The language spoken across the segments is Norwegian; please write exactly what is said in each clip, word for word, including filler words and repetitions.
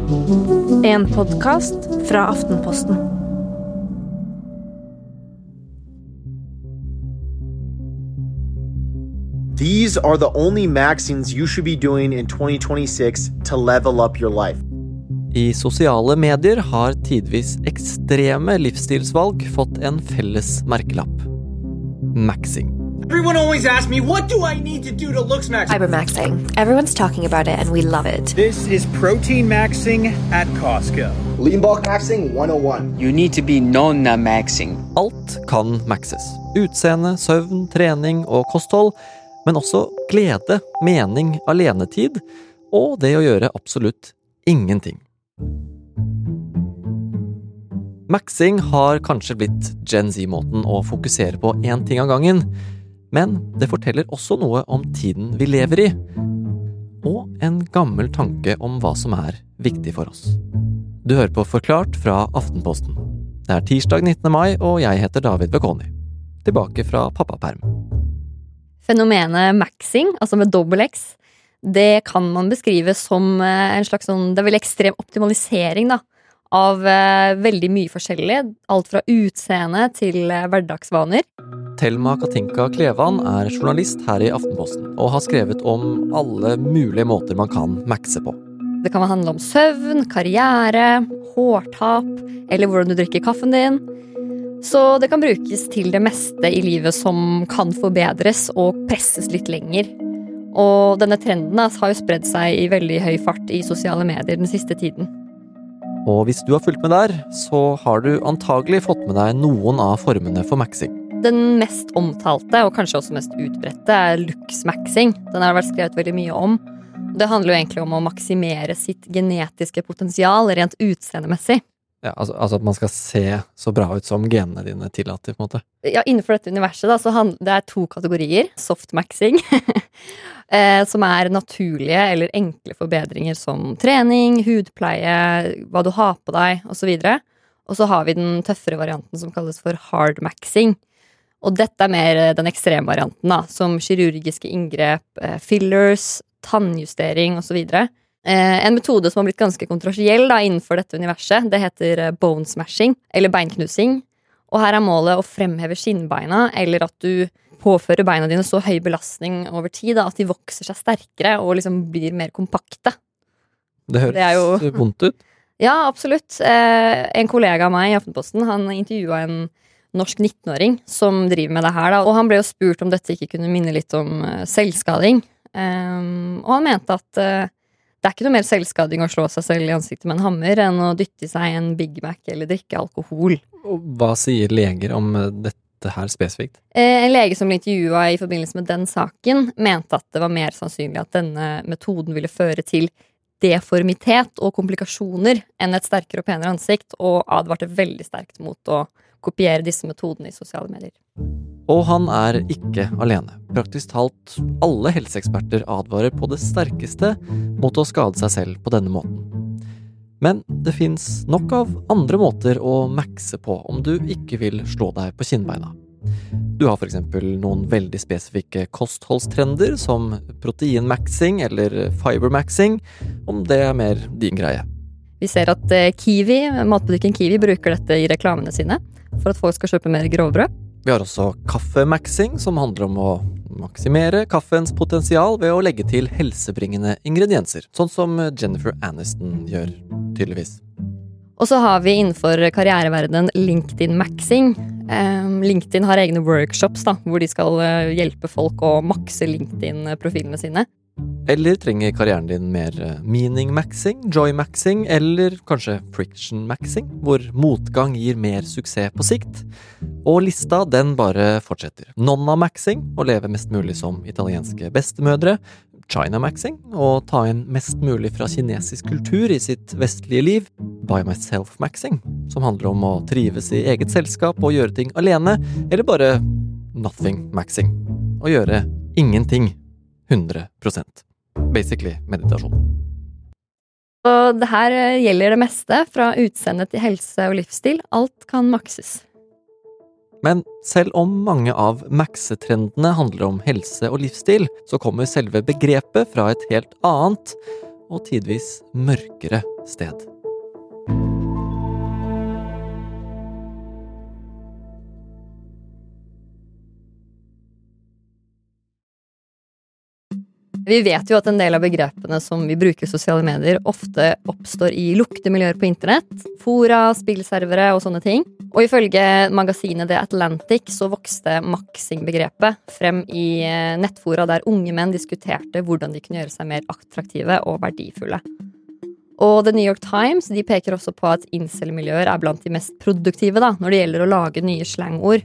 En podcast fra Aftenposten. These are the only maxings you should be doing in twenty twenty-six to level up your life. I sosiale medier har tidvis ekstreme livsstilsvalg fått en felles merkelapp. Maxing. Everyone always asks me, what do I need to do to look max? Cybermaxing. Everyone's talking about it and we love it. This is protein maxing at Costco. Lean bulk maxing one oh one. You need to be non-maxing. Alt kan maxes. Utseende, søvn, trening og kosthold, men også glede, mening, alenetid, og det å gjøre absolutt ingenting. Maxing har kanskje blitt Gen Z-måten å fokusere på en ting av gangen, men det forteller også noe om tiden vi lever i, og en gammel tanke om hva som er viktig for oss. Du hører på Forklart fra Aftenposten. Det er tirsdag nittende mai, og jeg heter David Vekoni. Tilbake fra pappaperm. Fenomenet maxing, altså med dobbel X, det kan man beskrive som en slags sånn, det er veldig ekstrem optimalisering da, av uh, veldig mye forskjellig, alt fra utseende til uh, hverdagsvaner. Thelma Katinka Klevan er journalist her i Aftenposten, og har skrevet om alle mulige måter man kan maxe på. Det kan handle om søvn, karriere, hårtap, eller hvordan du drikker kaffen din. Så det kan brukes til det meste i livet som kan forbedres og presses litt lenger. Og denne trenden har jo spredd seg i veldig høy fart i sosiale medier den siste tiden. Og hvis du har fulgt med der, så har du antagelig fått med deg noen av formene for maxing. Den mest omtalte, og kanskje også mest utbredte, er looks-maxing. Den har vært skrevet veldig mye om. Det handler jo egentlig om å maksimere sitt genetiske potensial rent utseendemessig. Ja, altså, altså at man skal se så bra ut som genene dine tillater, på en måte. Ja, innenfor dette universet da, så handler, det er to kategorier. Soft-maxing, eh, som er naturlige eller enkle forbedringer som trening, hudpleie, hva du har på deg, og så videre. Og så har vi den tøffere varianten som kalles for hard-maxing. Og dette er mer den ekstreme varianten da, som kirurgiske inngrep, eh, fillers, tannjustering, og så videre. En metode som har blitt ganske kontroversiell da, innenfor dette universet, det heter bone smashing, eller beinknusing. Og her er målet å fremheve skinnbeina, eller at du påfører beina dine så høy belastning over tid da, at de vokser seg sterkere og liksom blir mer kompakte. Det høres det jo vondt ut. Ja, absolutt. En kollega av meg i Aftenposten, han intervjuet en norsk nittenåring som driver med det her, da, og han ble jo spurt om dette ikke kunne minne litt om selvskading. Og han mente at det er ikke noe mer selvskading å slå seg selv i ansiktet med en hammer enn å dytte i seg en Big Mac eller drikke alkohol. Og hva sier leger om dette her spesifikt? En lege som ble intervjuet i forbindelse med den saken mente at det var mer sannsynlig at denne metoden ville føre til deformitet og komplikasjoner enn et sterkere og penere ansikt, og advarte veldig sterkt mot å kopiere disse metodene i sosiale medier. Og han er ikke alene. Praktisk talt alle helseeksperter advarer på det sterkeste mot å skade seg selv på denne måten. Men det finnes nok av andre måter å maxe på om du ikke vil slå deg på kinnbeina. Du har for eksempel noen veldig spesifikke kostholdstrender som proteinmaxing eller fibermaxing, om det er mer din greie. Vi ser at Kiwi, matbutikken Kiwi bruker dette i reklamene sine for at folk skal kjøpe mer grovbrød. Vi har også kaffemaxing, som handler om å maksimere kaffens potensial ved å legge til helsebringende ingredienser, sånn som Jennifer Aniston gjør, tydeligvis. Og så har vi innenfor karriereverdenen LinkedIn-maxing. Um, LinkedIn har egne workshops da, hvor de skal uh, hjelpe folk å makse LinkedIn-profilene sine. Eller trenger karrieren din mer meaning-maxing, joy-maxing, eller kanskje friction-maxing, hvor motgang gir mer suksess på sikt. Og lista, den bare fortsetter. Nonna-maxing, å leve mest mulig som italienske bestemødre. China-maxing, å ta inn mest mulig fra kinesisk kultur i sitt vestlige liv. By myself-maxing, som handler om å trives i eget selskap og gjøre ting alene. Eller bare nothing-maxing, å gjøre ingenting. hundre prosent. Basically meditasjon. Og det her gjelder det meste, fra utseende til helse og livsstil. Alt kan makses. Men selv om mange av maxetrendene handler om helse og livsstil, så kommer selve begrepet fra et helt annet, og tidvis mørkere sted. Vi vet jo at en del av begrepene som vi bruker i sosiale medier ofte oppstår i lukkede miljøer på internett, fora, spillservere og sånne ting. Og ifølge magasinet The Atlantic så vokste maxing-begrepet frem i nettfora der unge menn diskuterte hvordan de kunne gjøre seg mer attraktive og verdifulle. Og The New York Times de peker også på at incel-miljøer er blant de mest produktive da, når det gjelder å lage nye slangord.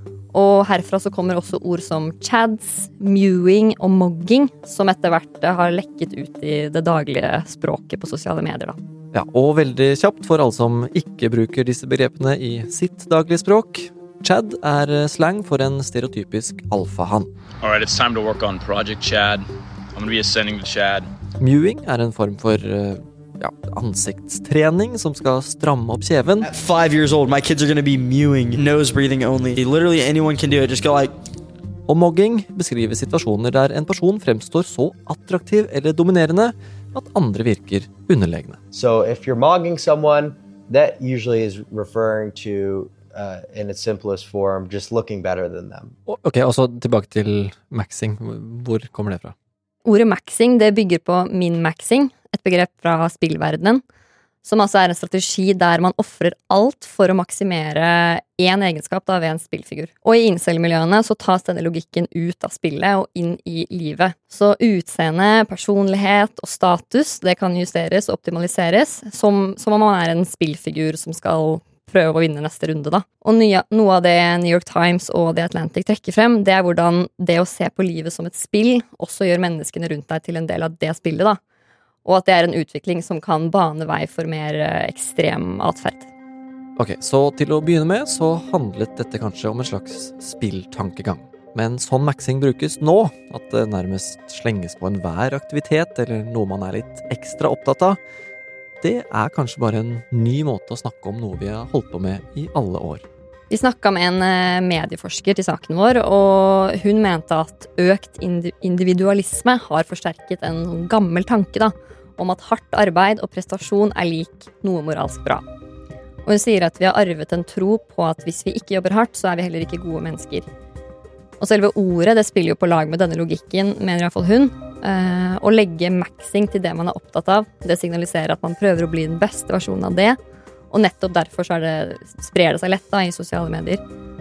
Og herfra så kommer også ord som chads, mewing og mogging, som etter hvert har lekket ut i det daglige språket på sosiale medier. Da. Ja, og veldig kjapt for alle som ikke bruker disse begrepene i sitt daglige språk. Chad er slang for en stereotypisk alfahann. All right, it's time to work on Project Chad. I'm going to be ascending to Chad. Mewing er en form for ja, ansiktstrening som skal stramme opp kjeven. At five years old, my kids are going to be mewing, nose breathing only. Literally anyone can do it. Just go like... Og mogging beskriver situasjoner der en person fremstår så attraktiv eller dominerende at andre virker underlegne. So if you're mogging someone, that usually is referring to, uh, in its simplest form, just looking better than them. Ok, og så tilbake til maxing. Hvor kommer det fra? Ordet maxing det bygger på min-maxing, et begrep fra spillverdenen, som altså er en strategi der man offrer alt for å maksimere en egenskap da, ved en spillfigur. Og i incel-miljøene så tas denne logikken ut av spillet og inn i livet. Så utseende, personlighet og status, det kan justeres og optimaliseres, som, som om man er en spillfigur som skal prøve å vinne neste runde da. Og nye, noe av det New York Times og The Atlantic trekker frem, det er hvordan det å se på livet som et spill også gjør menneskene rundt deg til en del av det spillet da. Og at det er en utvikling som kan bane vei for mer ekstrem atferd. Ok, så til å begynne med så handlet dette kanskje om en slags spilltankegang. Men sånn maxing brukes nå, at det nærmest slenges på enhver aktivitet eller noe man er litt ekstra opptatt av, det er kanskje bare en ny måte å snakke om noe vi har holdt på med i alle år. Vi snakket med en medieforsker til saken vår, og hun mente at økt individualisme har forsterket en gammel tanke da, om at hardt arbeid og prestasjon er lik noe moralsk bra. Og hun sier at vi har arvet en tro på at hvis vi ikke jobber hardt, så er vi heller ikke gode mennesker. Og selve ordet, det spiller jo på lag med denne logikken, mener i hvert fall hun. Eh, å legge maxing til det man er opptatt av, det signaliserer at man prøver å bli den beste versjonen av det, og nettopp derfor så er det, sprer det seg lett da, i sosiale medier.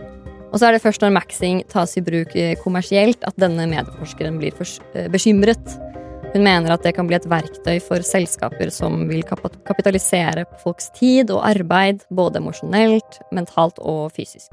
Og så er det først når maxing tas i bruk kommersielt at denne medieforskeren blir for, eh, bekymret. Hun mener at det kan bli et verktøy for selskaper som vil kapitalisere på folks tid og arbeid, både emosjonelt, mentalt og fysisk.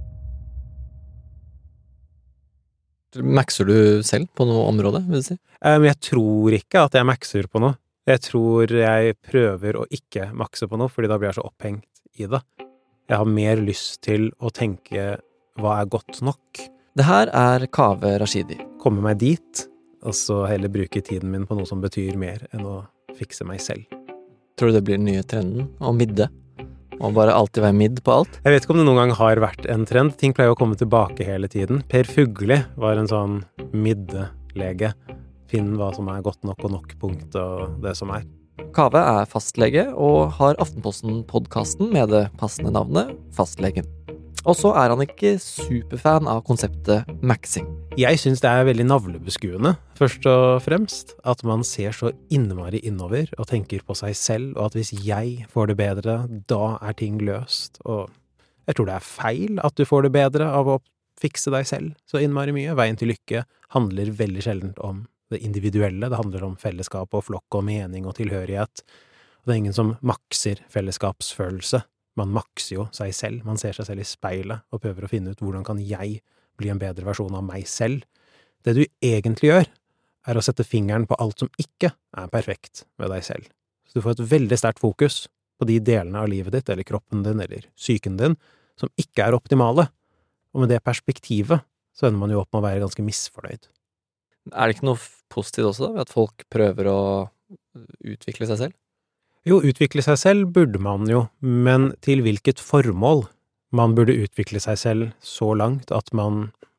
Maxer du selv på noe område, vil du si? Um, jeg tror ikke at jeg maxer på noe. Jeg tror jeg prøver å ikke makse på noe, fordi da blir jeg så opphengt i det. Jeg har mer lyst til å tenke hva er godt nok. Det her er Kaveh Rashidi. Komme meg dit, og så heller bruke tiden min på noe som betyr mer enn å fikse meg selv. Tror du det blir den nye trenden? Å midde? Og bare alltid være midd på alt? Jeg vet ikke om det noen gang har vært en trend. Ting pleier å komme tilbake hele tiden. Per Fugli var en sånn middelege. Finn hva som er godt nok og nok punkt og det som er. Kaveh er fastlege og har Aftenposten-podcasten med det passende navnet Fastlegen. Og så er han ikke superfan av konseptet maxing. Jeg synes det er veldig navlebeskuende, først og fremst, at man ser så innmari innover og tenker på seg selv, og at hvis jeg får det bedre, da er ting løst. Og jeg tror det er feil at du får det bedre av å fikse deg selv så innmari mye. Veien til lykke handler veldig sjeldent om det individuelle, det handler om fellesskap og flokk og mening og tilhørighet. Og det er ingen som makser fellesskapsfølelse. Man makser jo seg selv, man ser seg selv i speilet og prøver å finne ut hvordan kan jeg bli en bedre versjon av meg selv. Det du egentlig gjør, er å sette fingeren på alt som ikke er perfekt ved deg selv. Så du får et veldig sterkt fokus på de delene av livet ditt, eller kroppen din, eller psyken din, som ikke er optimale. Og med det perspektivet, så ender man jo opp med å være ganske misfornøyd. Er det ikke noe positivt også da, ved at folk prøver å utvikle seg selv? Jo, utvikle seg selv burde man jo, men til hvilket formål? Man burde utvikle seg selv så langt at man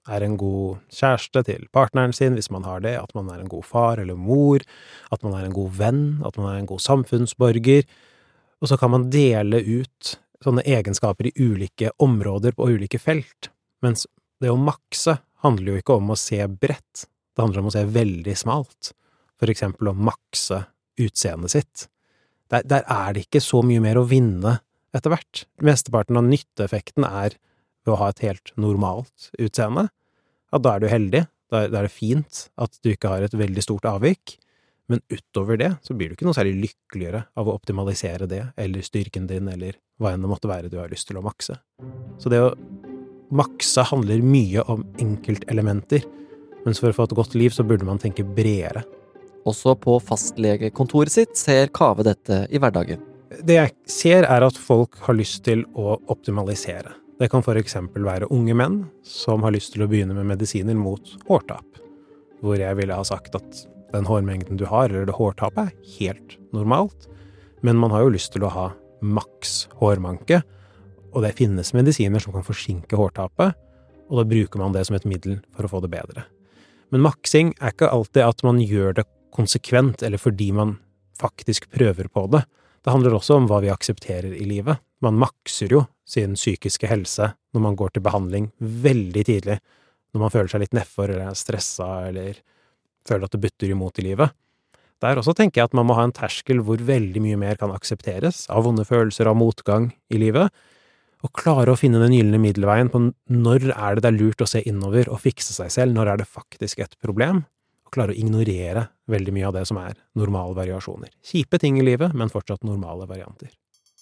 er en god kjæreste til partneren sin, hvis man har det, at man er en god far eller mor, at man er en god venn, at man er en god samfunnsborger, og så kan man dele ut sånne egenskaper i ulike områder på ulike felt, mens det å makse handler jo ikke om å se bredt, det handler om å se veldig smalt, for eksempel å makse utseendet sitt. Der, der er det ikke så mye mer å vinne etter hvert. Mesteparten av nytteeffekten er ved å ha et helt normalt utseende, at da er du heldig, da er, da er det fint at du ikke har et veldig stort avvik, men utover det så blir du ikke noe særlig lykkeligere av å optimalisere det, eller styrken din, eller hva enn det måtte være du har lyst til å makse. Så det å makse handler mye om enkeltelementer, mens for å få et godt liv så burde man tenke bredere. Også på fastlegekontoret sitt ser Kaveh dette i hverdagen. Det jeg ser er at folk har lyst til å optimalisere. Det kan for eksempel være unge menn som har lyst til å begynne med medisiner mot hårtap, hvor jeg ville ha sagt at den hårmengden du har, eller det hårtapet, er helt normalt, men man har jo lyst til å ha maks hårmanke, og det finnes medisiner som kan forsinke hårtapet, og da bruker man det som et middel for å få det bedre. Men maksing er ikke alltid at man gjør det konsekvent, eller fordi man faktisk prøver på det. Det handler også om hva vi aksepterer i livet. Man makser jo sin psykiske helse når man går til behandling veldig tidlig, når man føler seg litt nedfor, eller er stresset, eller føler at det butter imot i livet. Der også tenker jeg at man må ha en terskel hvor veldig mye mer kan aksepteres av vonde følelser, av motgang i livet, og klare å finne den gyllene middelveien på når er det det er lurt å se innover og fikse seg selv, når er det faktisk et problem, og klare å ignorere veldig mye av det som er normale variasjoner. Kjipe ting i livet, men fortsatt normale varianter.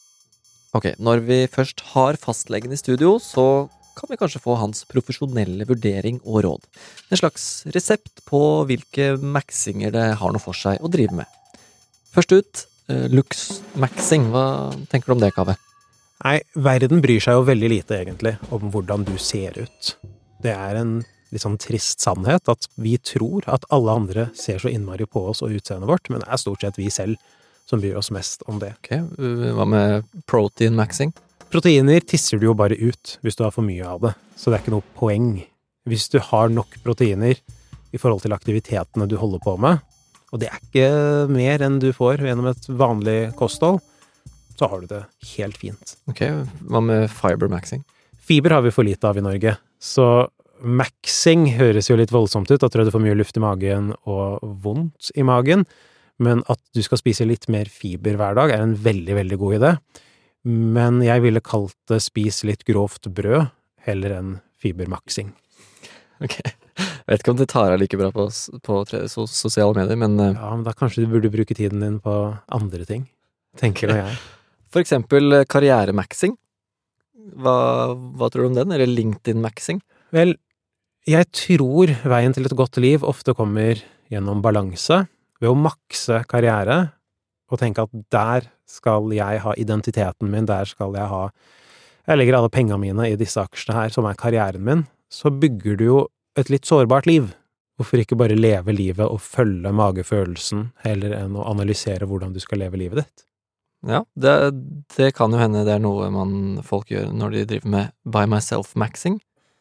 Ok, når vi først har fastlegen i studio, så kan vi kanskje få hans profesjonelle vurdering og råd. En slags resept på hvilke maxinger det har noe for seg å drive med. Først ut, uh, lux-maxing. Hva tenker du om det, Kaveh? Nei, verden bryr seg jo veldig lite egentlig om hvordan du ser ut. Det er en litt sånn trist sannhet at vi tror at alle andre ser så innmari på oss og utseendet vårt, men det er stort sett vi selv som bryr oss mest om det. Ok, hva med protein-maxing? Proteiner tisser du jo bare ut hvis du har for mye av det, så det er ikke noe poeng. Hvis du har nok proteiner i forhold til aktivitetene du holder på med, og det er ikke mer enn du får gjennom et vanlig kosthold, så har du det helt fint. Ok, hva med fiber-maxing? Fiber har vi for lite av i Norge, så maxing høres jo litt voldsomt ut, at du får mye luft i magen og vondt i magen, men at du skal spise litt mer fiber hver dag er en veldig, veldig god idé. Men jeg ville kalt det spis litt grovt brød, heller enn fibermaxing. Ok, jeg vet ikke om det tar av like bra på, på sosiale medier, men... Ja, men da kanskje du burde bruke tiden din på andre ting, tenker nå jeg. For eksempel karrieremaxing. Hva, hva tror du om den? Eller LinkedIn-maxing? Vel, jeg tror veien til et godt liv ofte kommer gjennom balanse, ved å makse karriere, og tenke at der skal jeg ha identiteten min, der skal jeg ha, jeg legger alle pengene mine i disse aksjene her, som er karrieren min, så bygger du jo et litt sårbart liv. Hvorfor ikke bare leve livet og følge magefølelsen, heller enn å analysere hvordan du skal leve livet ditt? Ja, det, det kan jo hende det er noe man, folk gjør når de driver med by myself-maxing.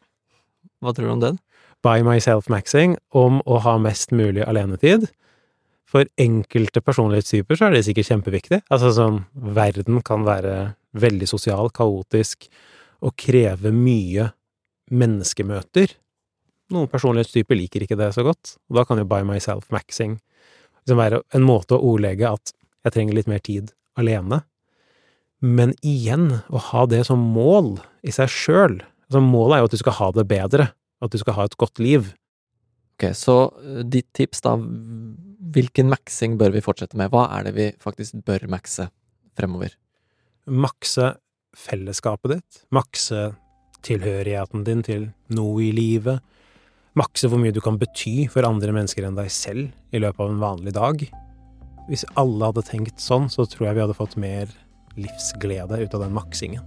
Hva tror du om den? By myself-maxing, om å ha mest mulig alenetid. For enkelte personlighetstyper så er det sikkert kjempeviktig. Altså sånn, verden kan være veldig sosial, kaotisk, og kreve mye menneskemøter. Noen personlighetstyper liker ikke det så godt, og da kan jo by myself-maxing liksom være en måte å ordlegge at jeg trenger litt mer tid alene. Men igjen, å ha det som mål i seg selv, altså målet er jo at du skal ha det bedre, at du skal ha et godt liv. Ok, så ditt tips da, hvilken maxing bør vi fortsette med? Hva er det vi faktisk bør maxe fremover? Makse fellesskapet ditt, makse tilhørigheten din til noe i livet, makse hvor mye du kan bety for andre mennesker enn deg selv i løpet av en vanlig dag. Hvis alle hadde tenkt sånn, så tror jeg vi hadde fått mer livsglede ut av den maksingen.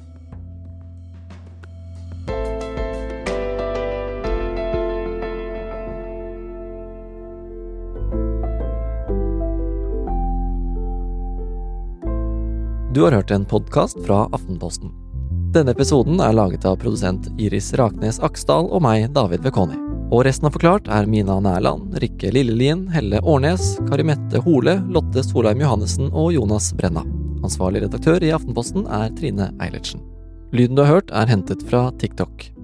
Du har hørt en podcast fra Aftenposten. Denne episoden er laget av produsent Iris Raknes Aksdal og meg, David Vekoni. Og resten av Forklart er Mina Nærland, Rikke Lillelien, Helle Årnes, Karimette Hole, Lotte Solheim Johannessen og Jonas Brenna. Ansvarlig redaktør i Aftenposten er Trine Eilertsen. Lyden du har hørt er hentet fra TikTok.